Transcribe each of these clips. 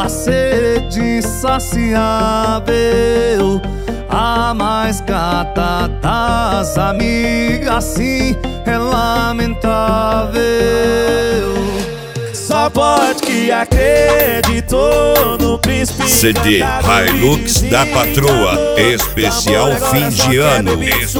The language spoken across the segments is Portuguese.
a sede insaciável, a mais gata das amigas, sim, é lamentável. Só pode que acreditou no príncipe. CD Hilux da Patroa, especial fim de ano.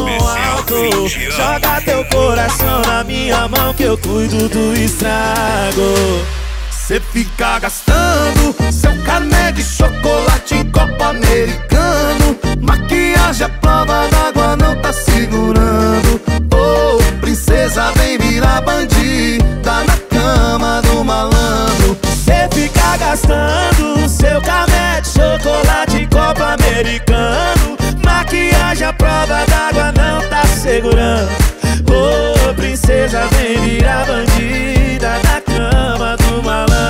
Joga teu coração na minha mão que eu cuido do estrago. Cê fica gastando seu cané de chocolate em copo americano. Maquiagem à prova d'água não tá segurando. Oh, princesa, vem virar bandida na cama do malandro. Cê fica gastando seu cané de chocolate em copo americano. Maquiagem à prova d'água não tá segurando. Oh, princesa, vem virar bandida na cama do malandro.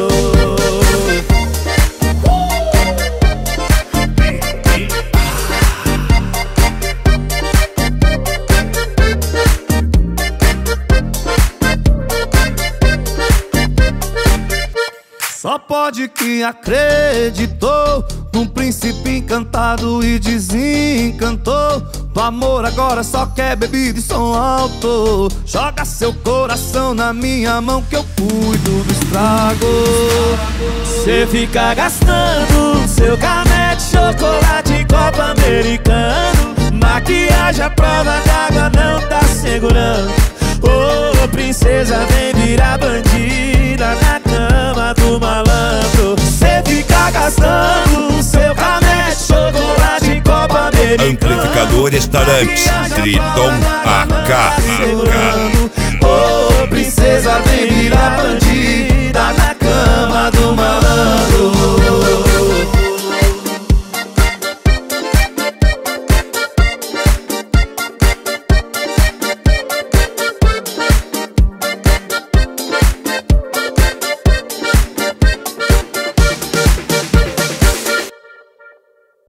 Só pode que acreditou num príncipe encantado e desencantou. Do amor agora só quer bebida e som alto. Joga seu coração na minha mão que eu cuido do estrago. Cê fica gastando seu cané de chocolate em copo americano. Maquiagem à prova d'água não tá segurando. Oh, princesa, vem virar bandida na cama do malandro. Cê fica gastando seu cané de chocolate em copo americano. Amplificadores Tarantes, Triton AK. Oh, princesa, vem virar bandida.